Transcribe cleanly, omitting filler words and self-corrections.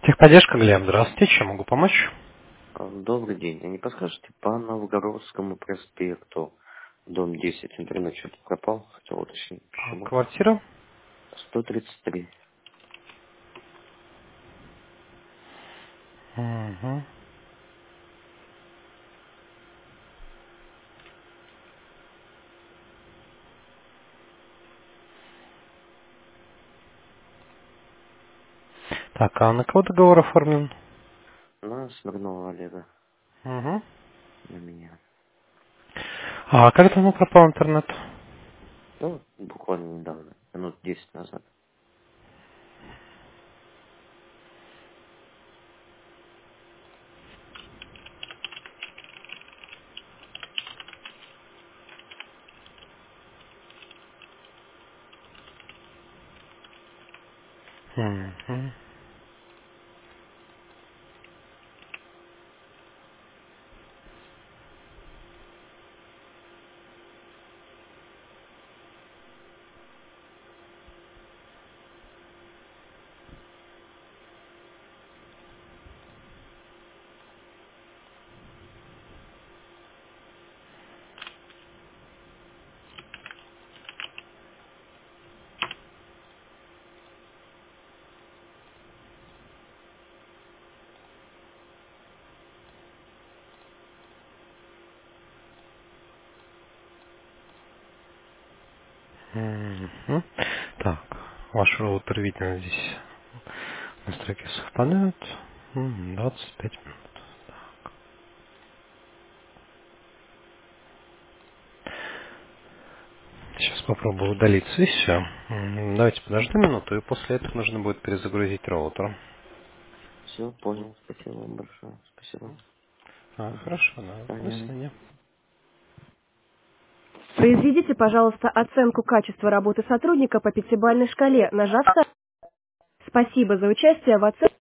Техподдержка, Глеб, здравствуйте, чем могу помочь? Добрый день. А не подскажете, по Новгородскому проспекту, дом 10, интернет что-то пропал, хотел уточнить, почему. Квартира? 133. Угу. Так, а на кого договор оформлен? На Смирнова Олега, Угу. на меня. А как давно пропал интернет? Ну, буквально недавно, минут 10 назад. Угу. Угу. Так, ваш роутер, видно, здесь настройки совпадают. 25 минут. Сейчас попробую удалить сессию. Давайте подождем минуту, и после этого нужно будет перезагрузить роутер. Все, понял. Спасибо вам большое. Спасибо. Мгм. Хорошо, да. До Понятно. свидания. Произведите, пожалуйста, оценку качества работы сотрудника по пятибалльной шкале, нажав «Спасибо за участие в оценке».